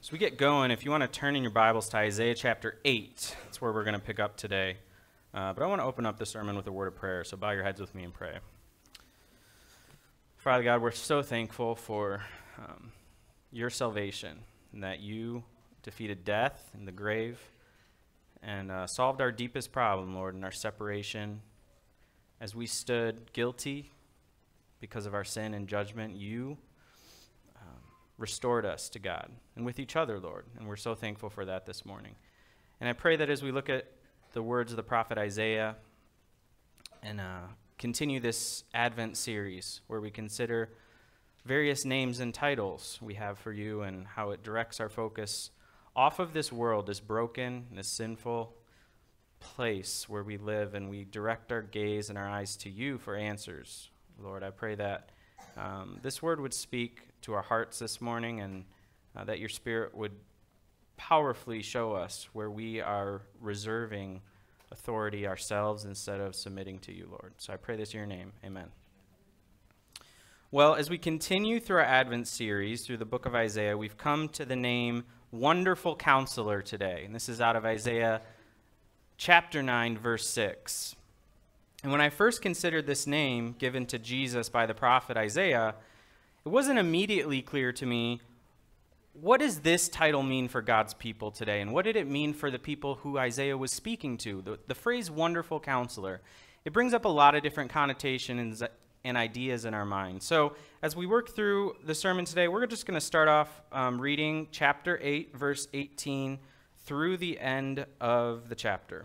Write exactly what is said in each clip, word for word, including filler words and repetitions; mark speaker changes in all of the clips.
Speaker 1: As we get going, if you want to turn in your Bibles to Isaiah chapter eight, that's where we're going to pick up today. Uh, but I want to open up the sermon with a word of prayer, so bow your heads with me and pray. Father God, we're so thankful for um, your salvation, and that you defeated death and the grave and uh, solved our deepest problem, Lord, in our separation. As we stood guilty because of our sin and judgment, you restored us to God and with each other, Lord. And we're so thankful for that this morning. And I pray that as we look at the words of the prophet Isaiah and uh, continue this Advent series where we consider various names and titles we have for you and how it directs our focus off of this world, this broken, this sinful place where we live, and we direct our gaze and our eyes to you for answers. Lord, I pray that um, this word would speak to our hearts this morning, and uh, that your Spirit would powerfully show us where we are reserving authority ourselves instead of submitting to you, Lord. So I pray this in your name. Amen. Well, as we continue through our Advent series through the book of Isaiah, we've come to the name Wonderful Counselor today. And this is out of Isaiah chapter nine, verse six. And when I first considered this name given to Jesus by the prophet Isaiah, it wasn't immediately clear to me, what does this title mean for God's people today? And what did it mean for the people who Isaiah was speaking to? The, the phrase Wonderful Counselor, it brings up a lot of different connotations and ideas in our mind. So as we work through the sermon today, we're just going to start off um, reading chapter eight, verse eighteen, through the end of the chapter.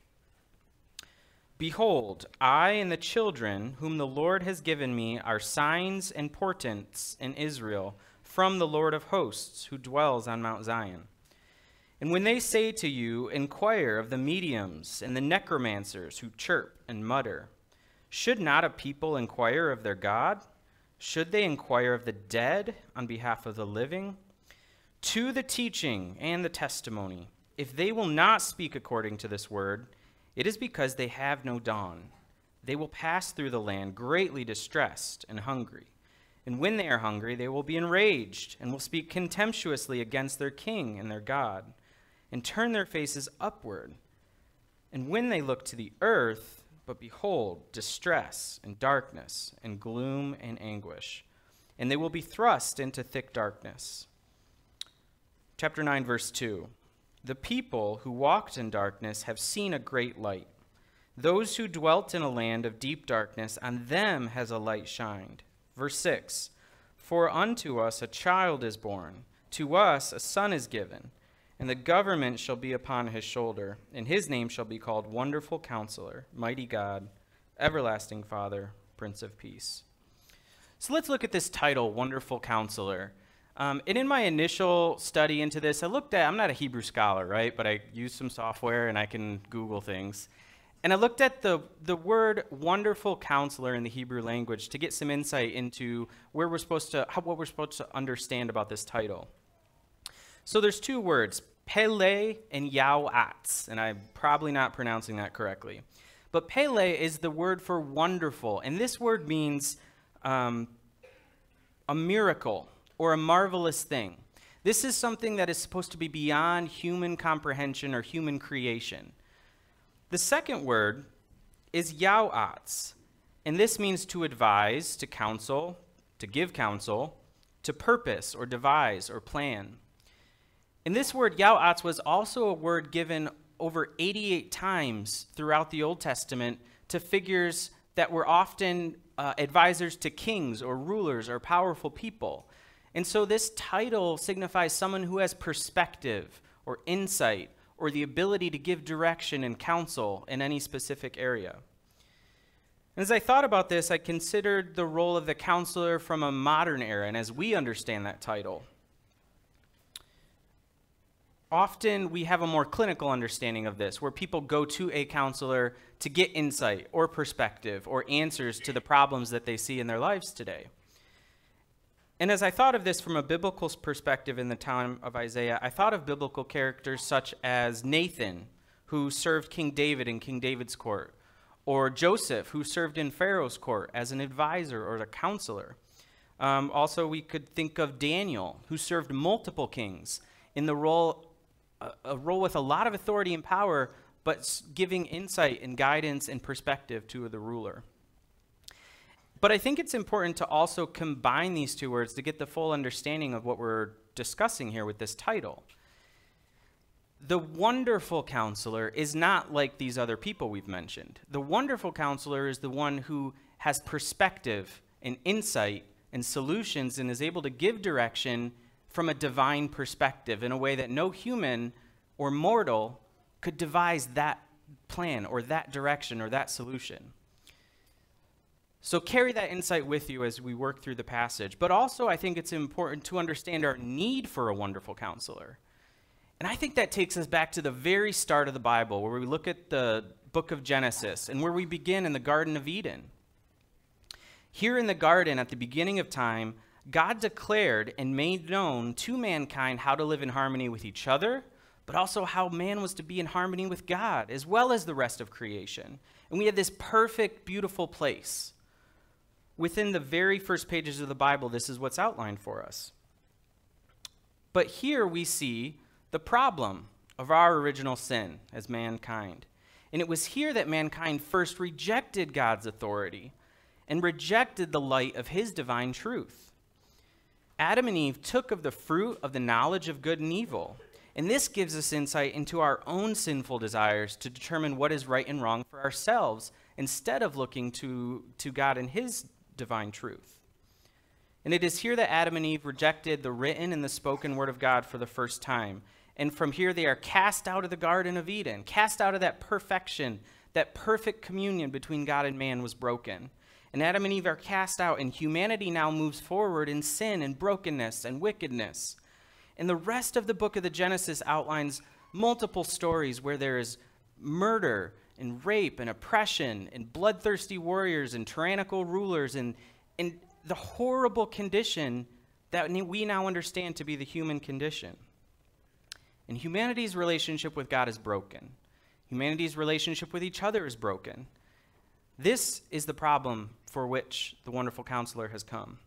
Speaker 1: Behold, I and the children whom the Lord has given me are signs and portents in Israel from the Lord of hosts, who dwells on Mount Zion. And when they say to you, inquire of the mediums and the necromancers who chirp and mutter, should not a people inquire of their God? Should they inquire of the dead on behalf of the living? To the teaching and the testimony, if they will not speak according to this word, it is because they have no dawn. They will pass through the land greatly distressed and hungry. And when they are hungry, they will be enraged and will speak contemptuously against their king and their God, and turn their faces upward. And when they look to the earth, but behold, distress and darkness and gloom and anguish, and they will be thrust into thick darkness. Chapter nine, verse two. The people who walked in darkness have seen a great light. Those who dwelt in a land of deep darkness, on them has a light shined. Verse six, for unto us a child is born, to us a son is given, and the government shall be upon his shoulder, and his name shall be called Wonderful Counselor, Mighty God, Everlasting Father, Prince of Peace. So let's look at this title, Wonderful Counselor. Um, and in my initial study into this, I looked at, I'm not a Hebrew scholar, right? But I use some software and I can Google things. And I looked at the, the word wonderful counselor in the Hebrew language to get some insight into where we're supposed to, how, what we're supposed to understand about this title. So there's two words, Pele and Yao-atz, and I'm probably not pronouncing that correctly. But Pele is the word for wonderful, and this word means um, a miracle, or a marvelous thing. This is something that is supposed to be beyond human comprehension or human creation. The second word is Yao-atz, and this means to advise, to counsel, to give counsel, to purpose or devise or plan. And this word Yao-atz was also a word given over eighty-eight times throughout the Old Testament to figures that were often uh, advisors to kings or rulers or powerful people. And so this title signifies someone who has perspective or insight or the ability to give direction and counsel in any specific area. And as I thought about this, I considered the role of the counselor from a modern era, and as we understand that title. Often we have a more clinical understanding of this, where people go to a counselor to get insight or perspective or answers to the problems that they see in their lives today. And as I thought of this from a biblical perspective in the time of Isaiah, I thought of biblical characters such as Nathan, who served King David in King David's court, or Joseph, who served in Pharaoh's court as an advisor or a counselor. Um, also, we could think of Daniel, who served multiple kings in the role, a, a role with a lot of authority and power, but giving insight and guidance and perspective to the ruler. But I think it's important to also combine these two words to get the full understanding of what we're discussing here with this title. The wonderful counselor is not like these other people we've mentioned. The wonderful counselor is the one who has perspective and insight and solutions and is able to give direction from a divine perspective in a way that no human or mortal could devise that plan or that direction or that solution. So carry that insight with you as we work through the passage. But also, I think it's important to understand our need for a wonderful counselor. And I think that takes us back to the very start of the Bible, where we look at the book of Genesis and where we begin in the Garden of Eden. Here in the garden, at the beginning of time, God declared and made known to mankind how to live in harmony with each other, but also how man was to be in harmony with God, as well as the rest of creation. And we had this perfect, beautiful place. Within the very first pages of the Bible, this is what's outlined for us. But here we see the problem of our original sin as mankind. And it was here that mankind first rejected God's authority and rejected the light of his divine truth. Adam and Eve took of the fruit of the knowledge of good and evil. And this gives us insight into our own sinful desires to determine what is right and wrong for ourselves, instead of looking to, to God and his divine truth. And it is here that Adam and Eve rejected the written and the spoken word of God for the first time. And from here they are cast out of the Garden of Eden, cast out of that perfection, that perfect communion between God and man was broken. And Adam and Eve are cast out, and humanity now moves forward in sin and brokenness and wickedness. And the rest of the book of the Genesis outlines multiple stories where there is murder and rape and oppression and bloodthirsty warriors and tyrannical rulers and, and the horrible condition that we now understand to be the human condition. And humanity's relationship with God is broken. Humanity's relationship with each other is broken. This is the problem for which the wonderful counselor has come.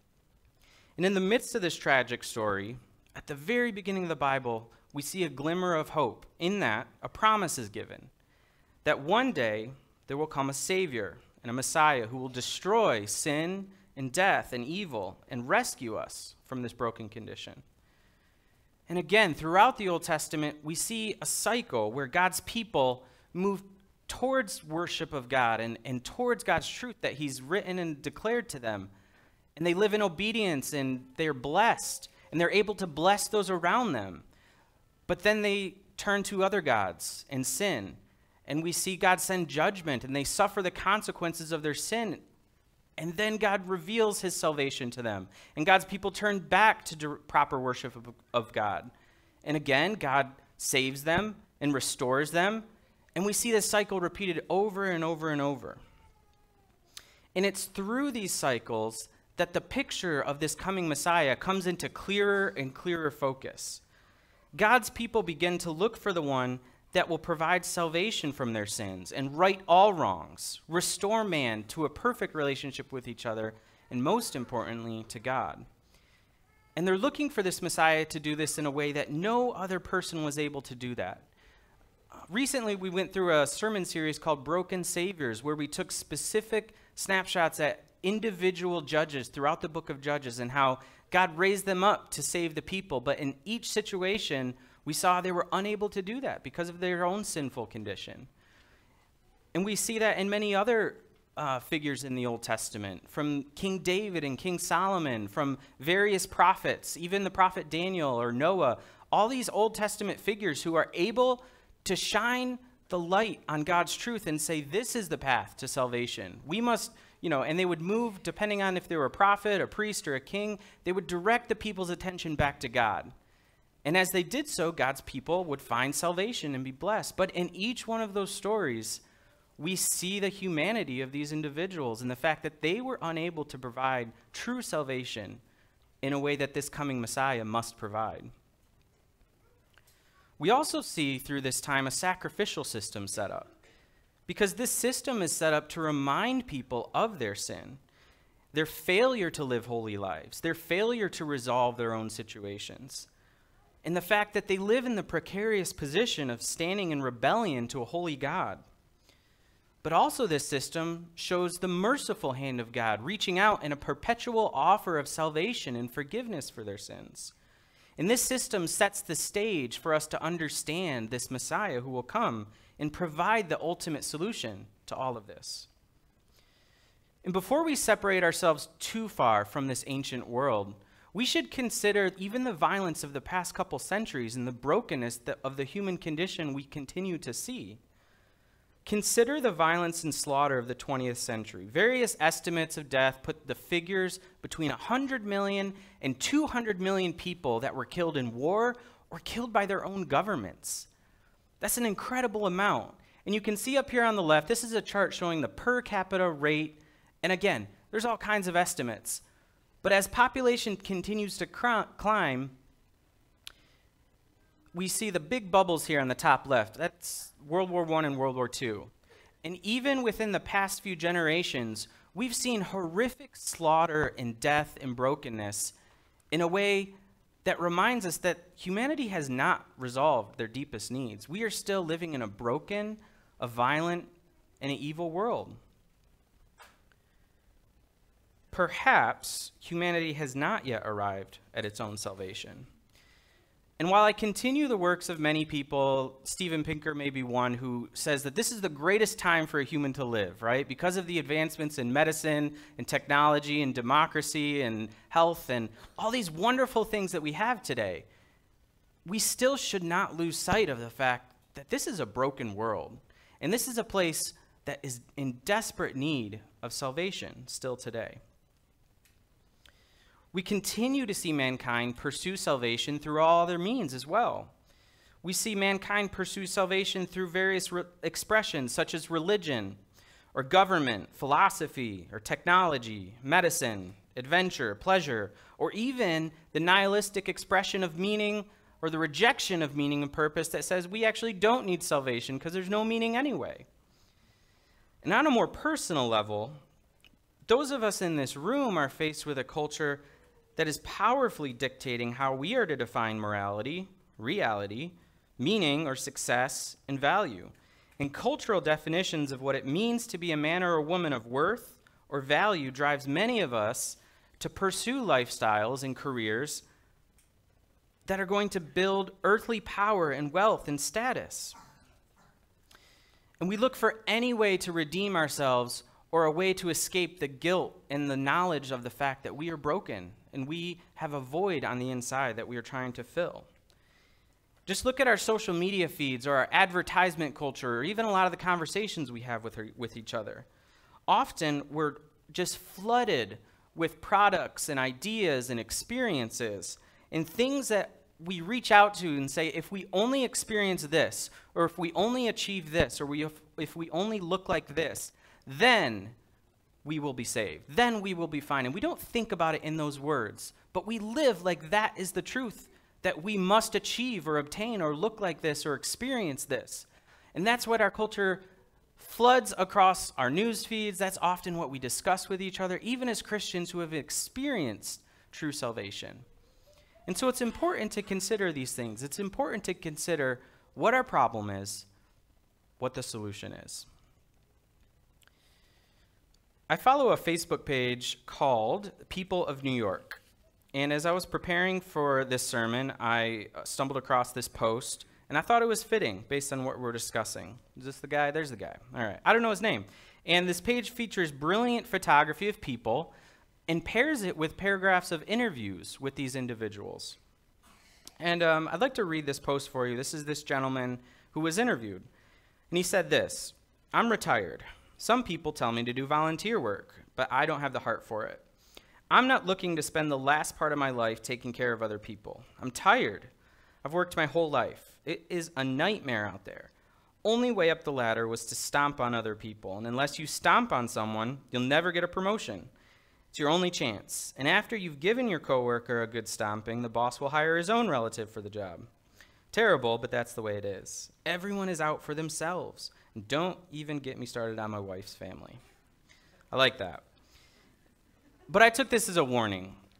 Speaker 1: And in the midst of this tragic story, at the very beginning of the Bible, we see a glimmer of hope in that a promise is given. That one day there will come a Savior and a Messiah who will destroy sin and death and evil and rescue us from this broken condition. And again, throughout the Old Testament, we see a cycle where God's people move towards worship of God and, and towards God's truth that he's written and declared to them. And they live in obedience and they're blessed and they're able to bless those around them. But then they turn to other gods and sin. And we see God send judgment, and they suffer the consequences of their sin. And then God reveals his salvation to them. And God's people turn back to proper worship of, of God. And again, God saves them and restores them. And we see this cycle repeated over and over and over. And it's through these cycles that the picture of this coming Messiah comes into clearer and clearer focus. God's people begin to look for the one that will provide salvation from their sins and right all wrongs, restore man to a perfect relationship with each other, and most importantly, to God. And they're looking for this Messiah to do this in a way that no other person was able to do that. Uh, recently, we went through a sermon series called Broken Saviors, where we took specific snapshots at individual judges throughout the book of Judges and how God raised them up to save the people. But in each situation, we saw they were unable to do that because of their own sinful condition. And we see that in many other uh, figures in the Old Testament, from King David and King Solomon, from various prophets, even the prophet Daniel or Noah, all these Old Testament figures who are able to shine the light on God's truth and say, this is the path to salvation. We must, you know, and they would move, depending on if they were a prophet, a priest, or a king, they would direct the people's attention back to God. And as they did so, God's people would find salvation and be blessed. But in each one of those stories, we see the humanity of these individuals and the fact that they were unable to provide true salvation in a way that this coming Messiah must provide. We also see through this time a sacrificial system set up, because this system is set up to remind people of their sin, their failure to live holy lives, their failure to resolve their own situations. and the fact that they live in the precarious position of standing in rebellion to a holy God. But also this system shows the merciful hand of God reaching out in a perpetual offer of salvation and forgiveness for their sins. And this system sets the stage for us to understand this Messiah who will come and provide the ultimate solution to all of this. And before we separate ourselves too far from this ancient world, we should consider even the violence of the past couple centuries and the brokenness that of the human condition we continue to see. Consider the violence and slaughter of the twentieth century. Various estimates of death put the figures between one hundred million and two hundred million people that were killed in war or killed by their own governments. That's an incredible amount. And you can see up here on the left, this is a chart showing the per capita rate. And again, there's all kinds of estimates. But as population continues to cr- climb, we see the big bubbles here on the top left. That's World War One and World War Two. And even within the past few generations, we've seen horrific slaughter and death and brokenness in a way that reminds us that humanity has not resolved their deepest needs. We are still living in a broken, a violent, and an evil world. Perhaps humanity has not yet arrived at its own salvation. And while I continue the works of many people, Steven Pinker may be one who says that this is the greatest time for a human to live, right? Because of the advancements in medicine and technology and democracy and health and all these wonderful things that we have today, we still should not lose sight of the fact that this is a broken world. And this is a place that is in desperate need of salvation still today. We continue to see mankind pursue salvation through all other means as well. We see mankind pursue salvation through various re- expressions such as religion, or government, philosophy, or technology, medicine, adventure, pleasure, or even the nihilistic expression of meaning or the rejection of meaning and purpose that says we actually don't need salvation because there's no meaning anyway. And on a more personal level, those of us in this room are faced with a culture that is powerfully dictating how we are to define morality, reality, meaning or success, and value. And cultural definitions of what it means to be a man or a woman of worth or value drives many of us to pursue lifestyles and careers that are going to build earthly power and wealth and status. And we look for any way to redeem ourselves or a way to escape the guilt and the knowledge of the fact that we are broken and we have a void on the inside that we are trying to fill. Just look at our social media feeds or our advertisement culture or even a lot of the conversations we have with, her, with each other. Often we're just flooded with products and ideas and experiences and things that we reach out to and say, if we only experience this, or if we only achieve this, or we, if, if we only look like this, then we will be saved. Then we will be fine. And we don't think about it in those words, but we live like that is the truth, that we must achieve or obtain or look like this or experience this. And that's what our culture floods across our news feeds. That's often what we discuss with each other, even as Christians who have experienced true salvation. And so it's important to consider these things. It's important to consider what our problem is, what the solution is. I follow a Facebook page called People of New York. And as I was preparing for this sermon, I stumbled across this post, and I thought it was fitting based on what we're discussing. Is this the guy? There's the guy. All right. I don't know his name. And this page features brilliant photography of people and pairs it with paragraphs of interviews with these individuals. And um, I'd like to read this post for you. This is this gentleman who was interviewed. And he said this: "I'm retired. Some people tell me to do volunteer work, but I don't have the heart for it. I'm not looking to spend the last part of my life taking care of other people. I'm tired. I've worked my whole life. It is a nightmare out there. Only way up the ladder was to stomp on other people, and unless you stomp on someone, you'll never get a promotion. It's your only chance. And after you've given your coworker a good stomping, the boss will hire his own relative for the job. Terrible, but that's the way it is. Everyone is out for themselves. And don't even get me started on my wife's family." I like that. But I took this as a warning.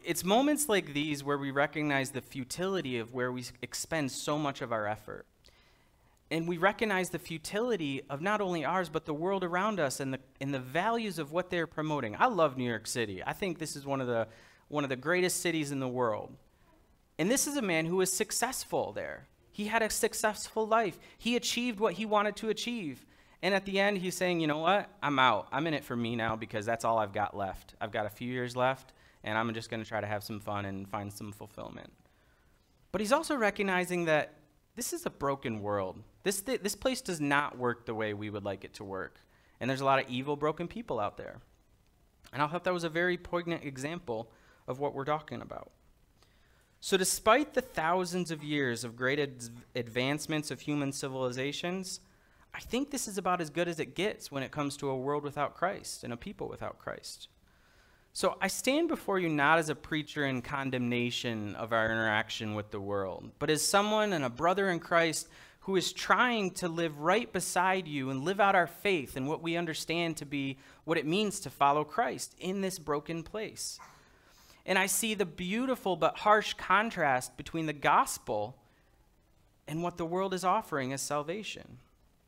Speaker 1: it's moments like these where we recognize the futility of where we expend so much of our effort. And we recognize the futility of not only ours, but the world around us and the and the values of what they're promoting. I love New York City. I think this is one of the one of the greatest cities in the world. And this is a man who was successful there. He had a successful life. He achieved what he wanted to achieve. And at the end, he's saying, you know what? I'm out. I'm in it for me now because that's all I've got left. I've got a few years left, and I'm just going to try to have some fun and find some fulfillment. But he's also recognizing that this is a broken world. This, th- this place does not work the way we would like it to work. And there's a lot of evil, broken people out there. And I thought that was a very poignant example of what we're talking about. So despite the thousands of years of great ad- advancements of human civilizations, I think this is about as good as it gets when it comes to a world without Christ and a people without Christ. So I stand before you not as a preacher in condemnation of our interaction with the world, but as someone and a brother in Christ who is trying to live right beside you and live out our faith and what we understand to be what it means to follow Christ in this broken place. And I see the beautiful but harsh contrast between the gospel and what the world is offering as salvation.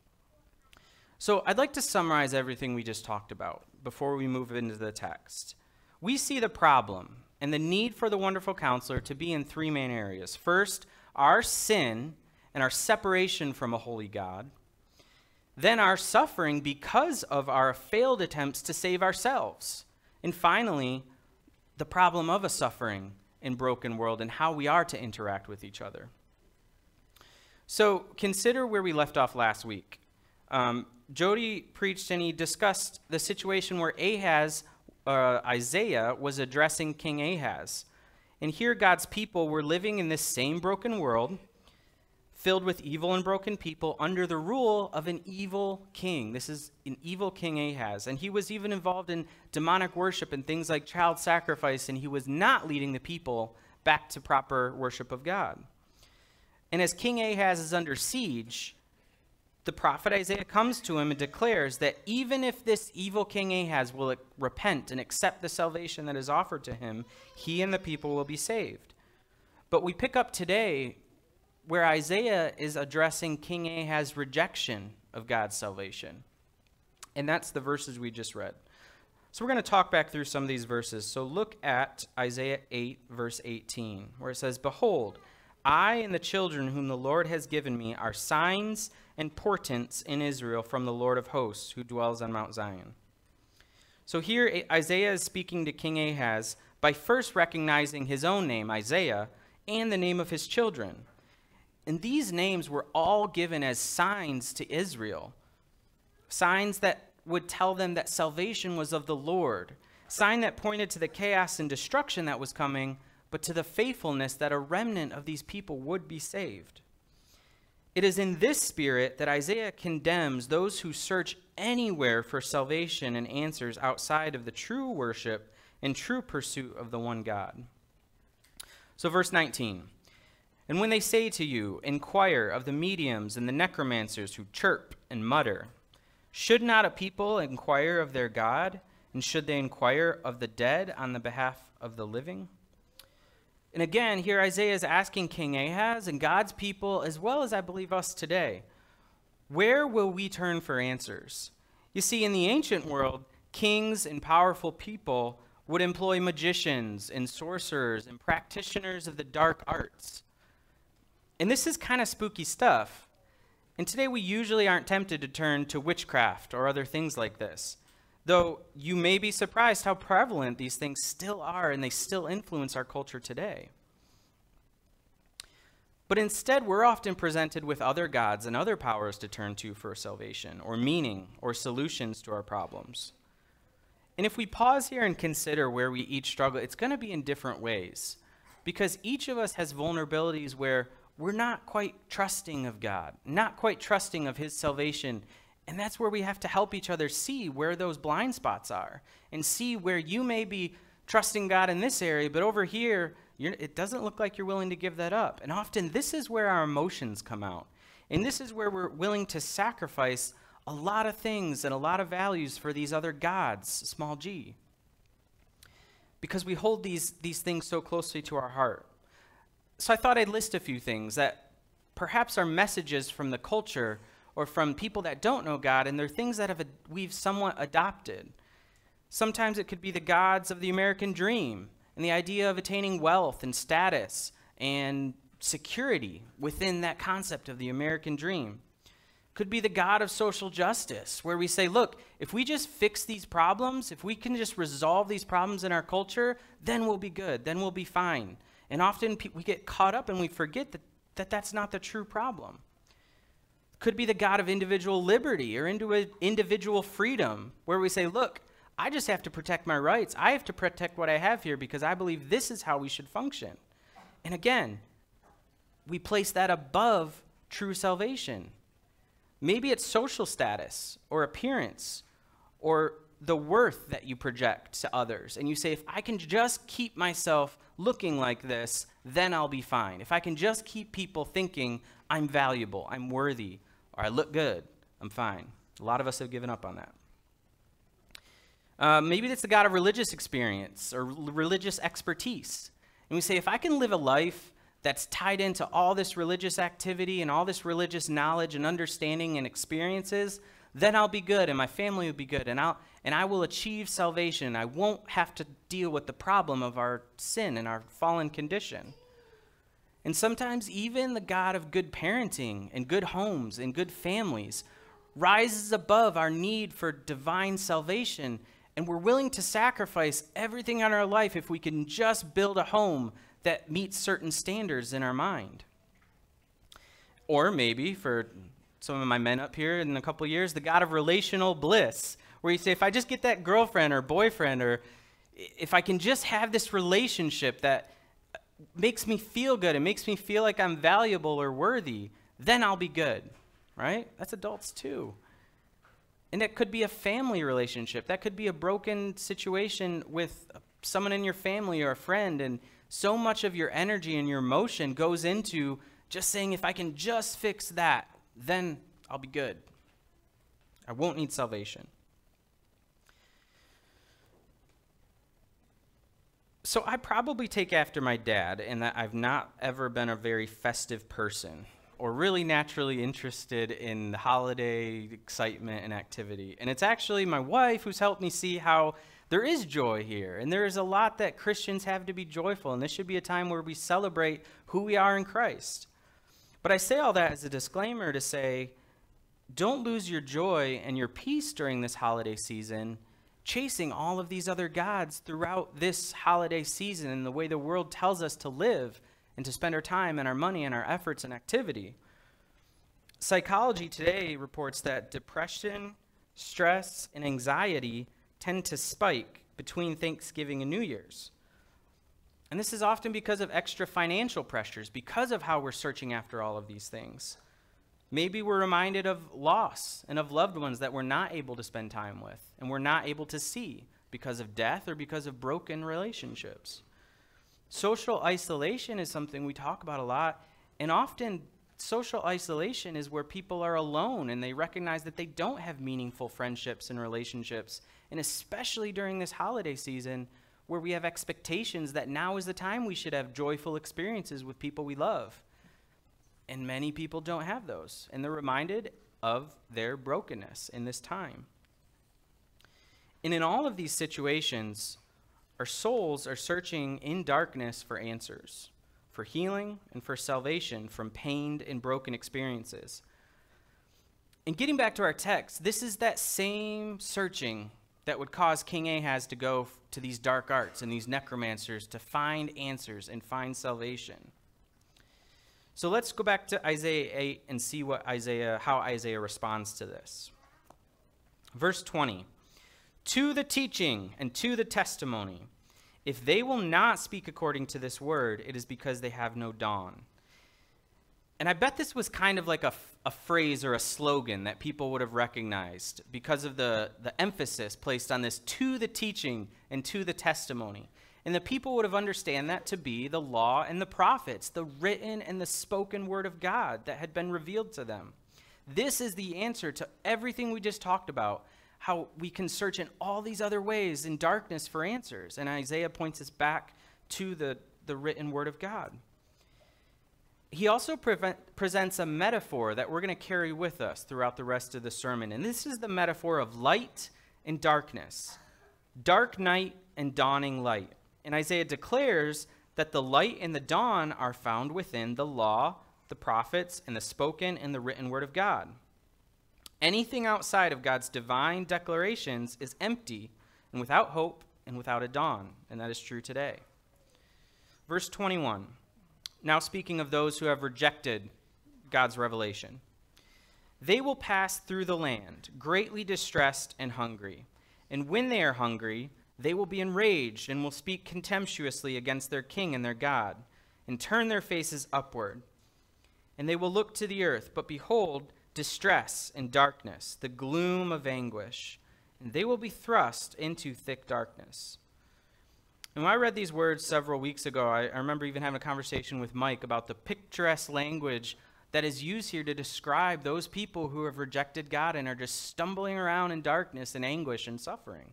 Speaker 1: So I'd like to summarize everything we just talked about before we move into the text. We see the problem and the need for the wonderful counselor to be in three main areas. First, our sin and our separation from a holy God. Then our suffering because of our failed attempts to save ourselves. And finally, the problem of a suffering and broken world and how we are to interact with each other. So consider where we left off last week. Um, Jody preached and he discussed the situation where Ahaz, uh, Isaiah was addressing King Ahaz. And here God's people were living in this same broken world, filled with evil and broken people under the rule of an evil king. This is an evil King Ahaz. And he was even involved in demonic worship and things like child sacrifice, and he was not leading the people back to proper worship of God. And as King Ahaz is under siege, the prophet Isaiah comes to him and declares that even if this evil King Ahaz will repent and accept the salvation that is offered to him, he and the people will be saved. But we pick up today where Isaiah is addressing King Ahaz's rejection of God's salvation. And that's the verses we just read. So we're going to talk back through some of these verses. So look at Isaiah eight, verse eighteen, where it says, "Behold, I and the children whom the Lord has given me are signs and portents in Israel from the Lord of hosts, who dwells on Mount Zion." So here Isaiah is speaking to King Ahaz by first recognizing his own name, Isaiah, and the name of his children. And these names were all given as signs to Israel, signs that would tell them that salvation was of the Lord, sign that pointed to the chaos and destruction that was coming, but to the faithfulness that a remnant of these people would be saved. It is in this spirit that Isaiah condemns those who search anywhere for salvation and answers outside of the true worship and true pursuit of the one God. So verse nineteen, "And when they say to you, inquire of the mediums and the necromancers who chirp and mutter, should not a people inquire of their God, and should they inquire of the dead on the behalf of the living?" And again, here Isaiah is asking King Ahaz and God's people, as well as I believe us today, where will we turn for answers? You see, in the ancient world, kings and powerful people would employ magicians and sorcerers and practitioners of the dark arts. And this is kind of spooky stuff. And today we usually aren't tempted to turn to witchcraft or other things like this. Though you may be surprised how prevalent these things still are, and they still influence our culture today. But instead, we're often presented with other gods and other powers to turn to for salvation, or meaning, or solutions to our problems. And if we pause here and consider where we each struggle, it's going to be in different ways. Because each of us has vulnerabilities where we're not quite trusting of God, not quite trusting of his salvation. And that's where we have to help each other see where those blind spots are and see where you may be trusting God in this area, but over here, you're, it doesn't look like you're willing to give that up. And often this is where our emotions come out. And this is where we're willing to sacrifice a lot of things and a lot of values for these other gods, small g. because we hold these, these things so closely to our heart. So I thought I'd list a few things that perhaps are messages from the culture or from people that don't know God, and they're things that have ad- we've somewhat adopted. Sometimes it could be the gods of the American dream and the idea of attaining wealth and status and security within that concept of the American dream. Could be the God of social justice, where we say, look, if we just fix these problems, if we can just resolve these problems in our culture, then we'll be good, then we'll be fine. And often pe- we get caught up and we forget that, that that's not the true problem. Could be the God of individual liberty or into individual freedom, where we say, look, I just have to protect my rights. I have to protect what I have here because I believe this is how we should function. And again, we place that above true salvation. Maybe it's social status or appearance or the worth that you project to others. And you say, if I can just keep myself looking like this, then I'll be fine. If I can just keep people thinking I'm valuable, I'm worthy, or I look good, I'm fine. A lot of us have given up on that. Uh, maybe it's the God of religious experience or l- religious expertise. And we say, if I can live a life that's tied into all this religious activity and all this religious knowledge and understanding and experiences, then I'll be good and my family will be good and I'll and I will achieve salvation. I won't have to deal with the problem of our sin and our fallen condition. And sometimes even the God of good parenting and good homes and good families rises above our need for divine salvation, and we're willing to sacrifice everything in our life if we can just build a home that meets certain standards in our mind. Or maybe, for some of my men up here in a couple of years, the God of relational bliss, where you say, if I just get that girlfriend or boyfriend, or if I can just have this relationship that makes me feel good, it makes me feel like I'm valuable or worthy, then I'll be good, right? That's adults too. And it could be a family relationship. That could be a broken situation with someone in your family or a friend, and so much of your energy and your emotion goes into just saying, if I can just fix that, then I'll be good. I won't need salvation. So I probably take after my dad in that I've not ever been a very festive person or really naturally interested in the holiday excitement and activity. And it's actually my wife who's helped me see how there is joy here, and there is a lot that Christians have to be joyful, and this should be a time where we celebrate who we are in Christ. But I say all that as a disclaimer to say, don't lose your joy and your peace during this holiday season, chasing all of these other gods throughout this holiday season and the way the world tells us to live and to spend our time and our money and our efforts and activity. Psychology today reports that depression, stress, and anxiety tend to spike between Thanksgiving and New Year's. And this is often because of extra financial pressures, because of how we're searching after all of these things. Maybe we're reminded of loss and of loved ones that we're not able to spend time with and we're not able to see because of death or because of broken relationships. Social isolation is something we talk about a lot, and often social isolation is where people are alone and they recognize that they don't have meaningful friendships and relationships. And especially during this holiday season where we have expectations that now is the time we should have joyful experiences with people we love. And many people don't have those, and they're reminded of their brokenness in this time. And in all of these situations, our souls are searching in darkness for answers, for healing and for salvation from pained and broken experiences. And getting back to our text, this is that same searching that would cause King Ahaz to go f- to these dark arts and these necromancers to find answers and find salvation. So let's go back to Isaiah eight and see what Isaiah, how Isaiah responds to this. Verse twenty, to the teaching and to the testimony, if they will not speak according to this word, it is because they have no dawn. And I bet this was kind of like a, a phrase or a slogan that people would have recognized because of the, the emphasis placed on this, to the teaching and to the testimony. And the people would have understood that to be the law and the prophets, the written and the spoken word of God that had been revealed to them. This is the answer to everything we just talked about, how we can search in all these other ways in darkness for answers. And Isaiah points us back to the, the written word of God. He also prevent, presents a metaphor that we're going to carry with us throughout the rest of the sermon. And this is the metaphor of light and darkness, dark night and dawning light. And Isaiah declares that the light and the dawn are found within the law, the prophets, and the spoken and the written word of God. Anything outside of God's divine declarations is empty and without hope and without a dawn. And that is true today. Verse twenty-one. Now speaking of those who have rejected God's revelation. They will pass through the land, greatly distressed and hungry. And when they are hungry, they will be enraged and will speak contemptuously against their king and their God, and turn their faces upward. And they will look to the earth, but behold, distress and darkness, the gloom of anguish, and they will be thrust into thick darkness. And when I read these words several weeks ago, I, I remember even having a conversation with Mike about the picturesque language that is used here to describe those people who have rejected God and are just stumbling around in darkness and anguish and suffering.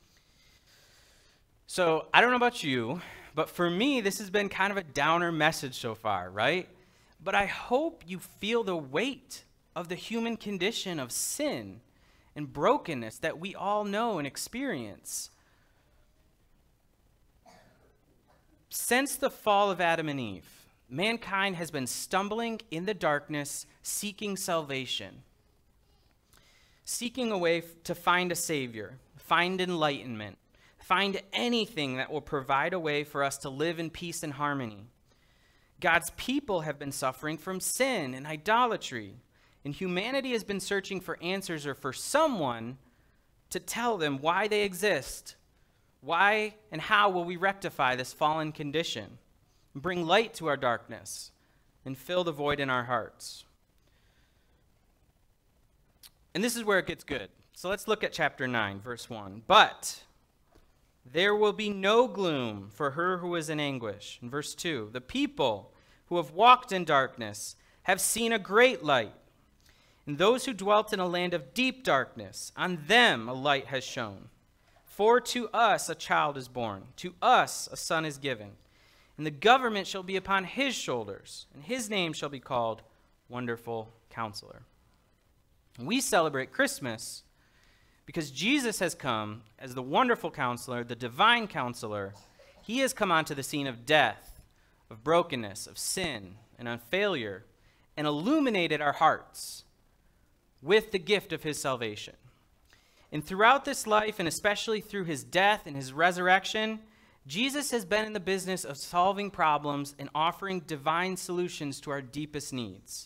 Speaker 1: So I don't know about you, but for me, this has been kind of a downer message so far, right? But I hope you feel the weight of the human condition of sin and brokenness that we all know and experience. Since the fall of Adam and Eve, mankind has been stumbling in the darkness, seeking salvation, seeking a way to find a Savior, find enlightenment, find anything that will provide a way for us to live in peace and harmony. God's people have been suffering from sin and idolatry, and humanity has been searching for answers or for someone to tell them why they exist. Why and how will we rectify this fallen condition, and bring light to our darkness, and fill the void in our hearts? And this is where it gets good. So let's look at chapter nine, verse one. But there will be no gloom for her who is in anguish. In verse two, the people who have walked in darkness have seen a great light. And those who dwelt in a land of deep darkness, on them a light has shone. For to us a child is born, to us a son is given, and the government shall be upon his shoulders, and his name shall be called Wonderful Counselor. And we celebrate Christmas because Jesus has come as the Wonderful Counselor, the Divine Counselor. He has come onto the scene of death, of brokenness, of sin, and of failure, and illuminated our hearts with the gift of his salvation. And throughout this life, and especially through his death and his resurrection, Jesus has been in the business of solving problems and offering divine solutions to our deepest needs.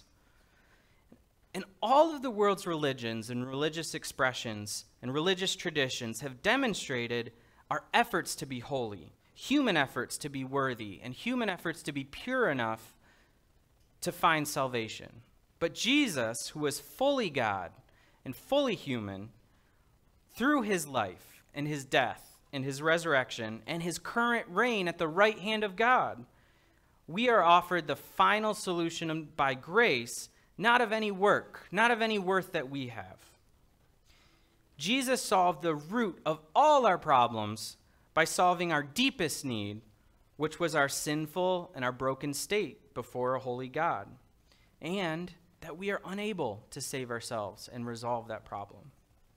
Speaker 1: And all of the world's religions and religious expressions and religious traditions have demonstrated our efforts to be holy, human efforts to be worthy, and human efforts to be pure enough to find salvation. But Jesus, who was fully God and fully human, through his life and his death and his resurrection and his current reign at the right hand of God, we are offered the final solution by grace, not of any work, not of any worth that we have. Jesus solved the root of all our problems by solving our deepest need, which was our sinful and our broken state before a holy God, and that we are unable to save ourselves and resolve that problem.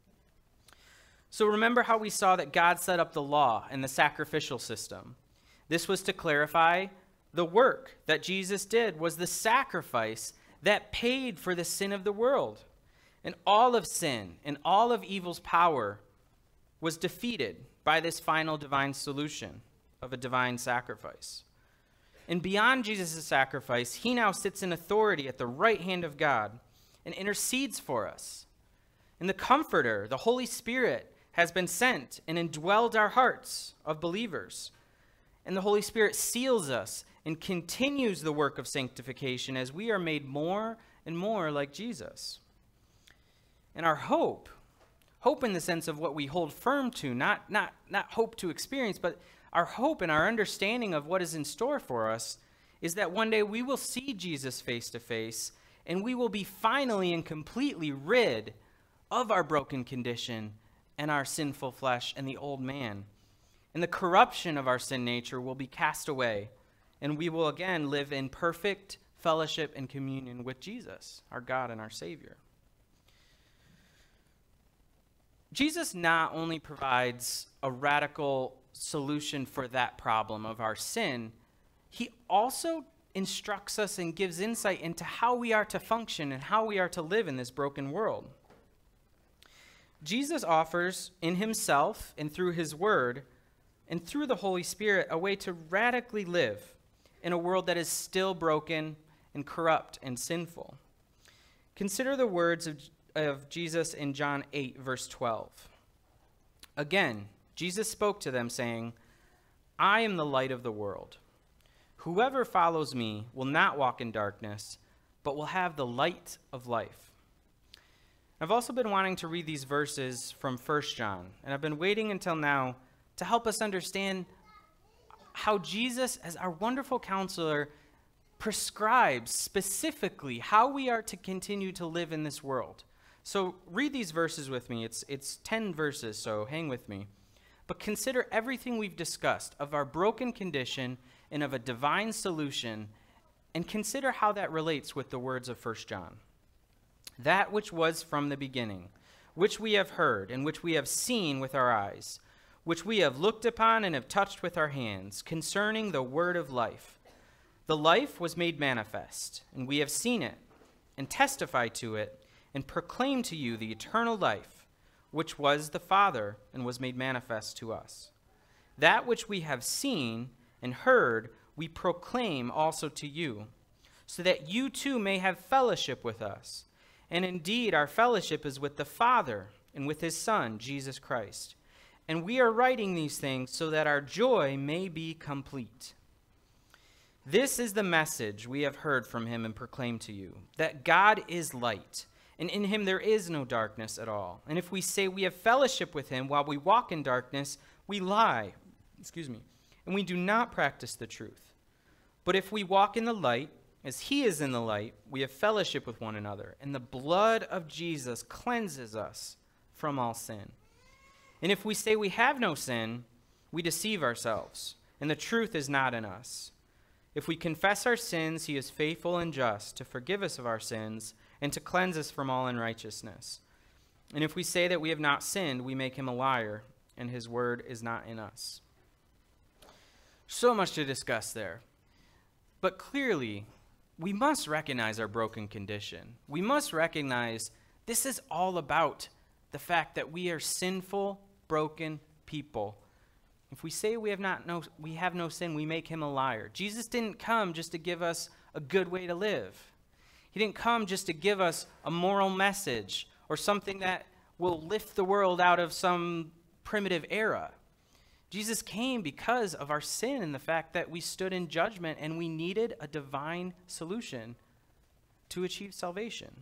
Speaker 1: So remember how we saw that God set up the law and the sacrificial system. This was to clarify the work that Jesus did was the sacrifice that paid for the sin of the world. And all of sin and all of evil's power was defeated by this final divine solution of a divine sacrifice. And beyond Jesus' sacrifice, he now sits in authority at the right hand of God and intercedes for us. And the Comforter, the Holy Spirit, has been sent and indwelled our hearts of believers. And the Holy Spirit seals us and continues the work of sanctification as we are made more and more like Jesus. And our hope, hope in the sense of what we hold firm to, not, not, not hope to experience, but our hope and our understanding of what is in store for us is that one day we will see Jesus face to face and we will be finally and completely rid of our broken condition and our sinful flesh and the old man. And the corruption of our sin nature will be cast away, and we will again live in perfect fellowship and communion with Jesus, our God and our Savior. Jesus not only provides a radical solution for that problem of our sin, he also instructs us and gives insight into how we are to function and how we are to live in this broken world. Jesus offers in himself and through his word and through the Holy Spirit a way to radically live in a world that is still broken and corrupt and sinful. Consider the words of, of Jesus in John eight, verse twelve. Again, Jesus spoke to them, saying, I am the light of the world. Whoever follows me will not walk in darkness, but will have the light of life. I've also been wanting to read these verses from First John, and I've been waiting until now to help us understand how Jesus, as our wonderful counselor, prescribes specifically how we are to continue to live in this world. So read these verses with me. It's, it's ten verses, so hang with me. But consider everything we've discussed of our broken condition and of a divine solution, and consider how that relates with the words of First John. That which was from the beginning, which we have heard, and which we have seen with our eyes, which we have looked upon and have touched with our hands, concerning the word of life. The life was made manifest, and we have seen it, and testify to it, and proclaim to you the eternal life, which was the Father, and was made manifest to us. That which we have seen and heard, we proclaim also to you, so that you too may have fellowship with us. And indeed, our fellowship is with the Father and with his Son, Jesus Christ. And we are writing these things so that our joy may be complete. This is the message we have heard from him and proclaimed to you, that God is light, and in him there is no darkness at all. And if we say we have fellowship with him while we walk in darkness, we lie, excuse me, and we do not practice the truth. But if we walk in the light, as he is in the light, we have fellowship with one another, and the blood of Jesus cleanses us from all sin. And if we say we have no sin, we deceive ourselves, and the truth is not in us. If we confess our sins, he is faithful and just to forgive us of our sins and to cleanse us from all unrighteousness. And if we say that we have not sinned, we make him a liar, and his word is not in us. So much to discuss there. But clearly, we must recognize our broken condition. We must recognize this is all about the fact that we are sinful, broken people. If we say we have not no we have no sin, we make him a liar. Jesus didn't come just to give us a good way to live. He didn't come just to give us a moral message or something that will lift the world out of some primitive era. Jesus came because of our sin and the fact that we stood in judgment and we needed a divine solution to achieve salvation.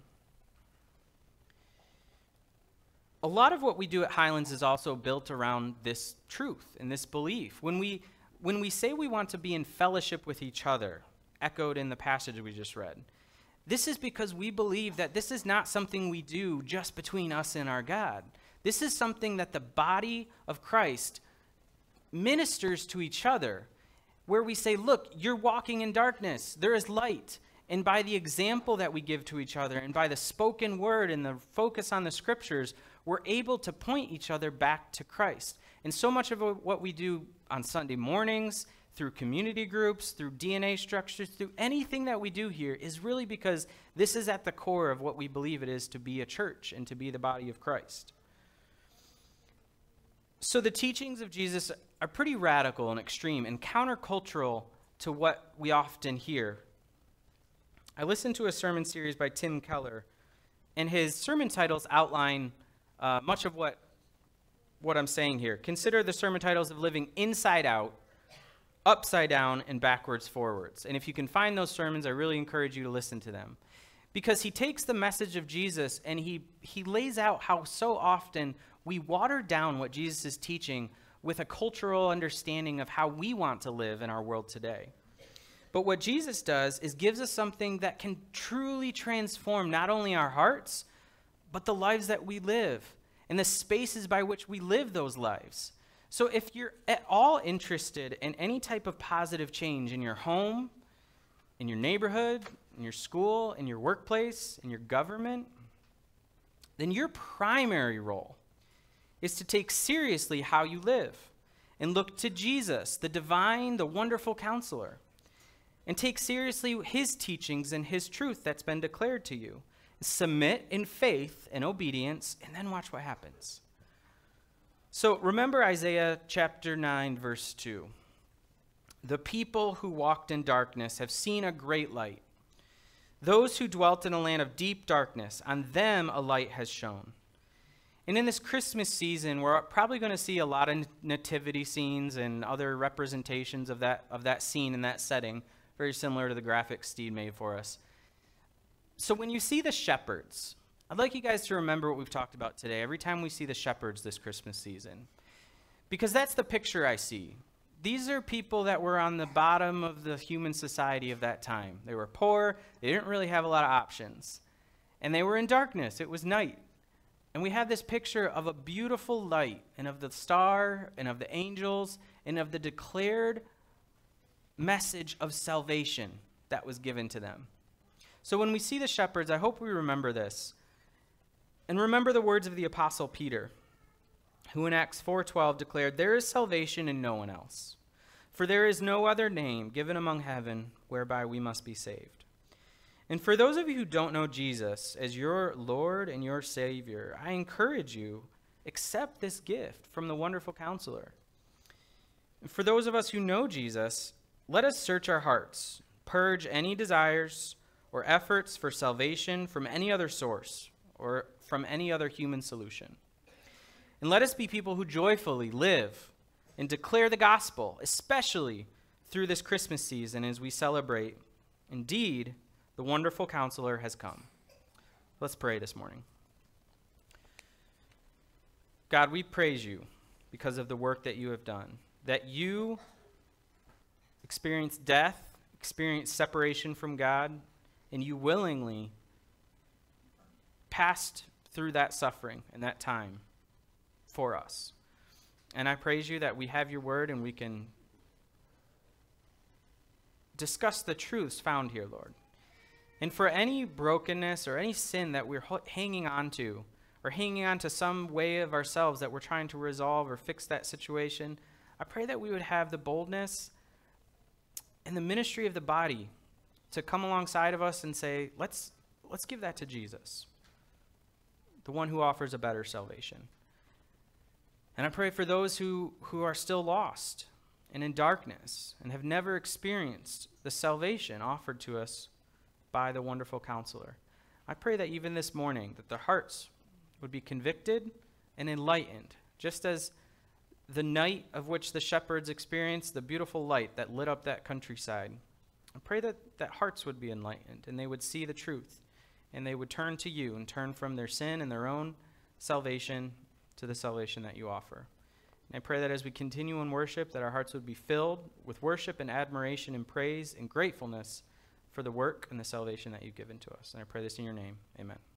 Speaker 1: A lot of what we do at Highlands is also built around this truth and this belief. When we, when we say we want to be in fellowship with each other, echoed in the passage we just read, this is because we believe that this is not something we do just between us and our God. This is something that the body of Christ ministers to each other, where we say, look, you're walking in darkness, there is light. And by the example that we give to each other and by the spoken word and the focus on the scriptures, we're able to point each other back to Christ. And so much of what we do on Sunday mornings, through community groups, through D N A structures, through anything that we do here is really because this is at the core of what we believe it is to be a church and to be the body of Christ. So the teachings of Jesus are pretty radical and extreme and countercultural to what we often hear. I listened to a sermon series by Tim Keller, and his sermon titles outline uh, much of what, what I'm saying here. Consider the sermon titles of living inside out, upside down, and backwards forwards. And if you can find those sermons, I really encourage you to listen to them. Because he takes the message of Jesus and he, he lays out how so often we water down what Jesus is teaching with a cultural understanding of how we want to live in our world today. But what Jesus does is gives us something that can truly transform not only our hearts, but the lives that we live. and the spaces by which we live those lives. So if you're at all interested in any type of positive change in your home, in your neighborhood, in your school, in your workplace, in your government, then your primary role is to take seriously how you live and look to Jesus, the divine, the wonderful counselor, and take seriously his teachings and his truth that's been declared to you. Submit in faith and obedience, and then watch what happens. So remember Isaiah chapter nine, verse two. The people who walked in darkness have seen a great light. Those who dwelt in a land of deep darkness, on them a light has shone. And in this Christmas season, we're probably going to see a lot of nativity scenes and other representations of that, of that scene in that setting, very similar to the graphic Steve made for us. So when you see the shepherds, I'd like you guys to remember what we've talked about today every time we see the shepherds this Christmas season, because that's the picture I see. These are people that were on the bottom of the human society of that time. They were poor. They didn't really have a lot of options. And they were in darkness. It was night. And we have this picture of a beautiful light and of the star and of the angels and of the declared message of salvation that was given to them. So when we see the shepherds, I hope we remember this. And remember the words of the Apostle Peter, who in Acts four twelve declared, "There is salvation in no one else, for there is no other name given among heaven whereby we must be saved." And for those of you who don't know Jesus as your Lord and your Savior, I encourage you, accept this gift from the wonderful counselor. And for those of us who know Jesus, let us search our hearts, purge any desires or efforts for salvation from any other source or from any other human solution. And let us be people who joyfully live and declare the gospel, especially through this Christmas season as we celebrate. Indeed, the wonderful counselor has come. Let's pray this morning. God, we praise you because of the work that you have done, that you experienced death, experienced separation from God, and you willingly passed through that suffering and that time for us. And I praise you that we have your word and we can discuss the truths found here, Lord. And for any brokenness or any sin that we're hanging on to, or hanging on to some way of ourselves that we're trying to resolve or fix that situation, I pray that we would have the boldness and the ministry of the body to come alongside of us and say, let's let's give that to Jesus, the one who offers a better salvation. And I pray for those who, who are still lost and in darkness and have never experienced the salvation offered to us by the wonderful counselor. I pray that even this morning that their hearts would be convicted and enlightened, just as the night of which the shepherds experienced the beautiful light that lit up that countryside. I pray that, that hearts would be enlightened and they would see the truth and they would turn to you and turn from their sin and their own salvation to the salvation that you offer. And I pray that as we continue in worship, that our hearts would be filled with worship and admiration and praise and gratefulness for the work and the salvation that you've given to us. And I pray this in your name. Amen.